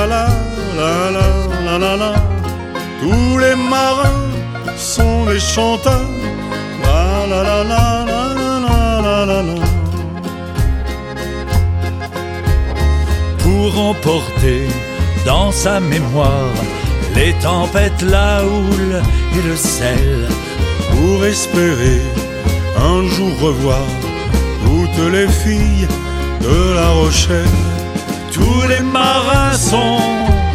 la la la la la la la. Tous les marins sont des chanteurs. La la la la la la la la la. Pour emporter dans sa mémoire les tempêtes, la houle et le sel, pour espérer un jour revoir toutes les filles de La Rochelle. tous les marins sont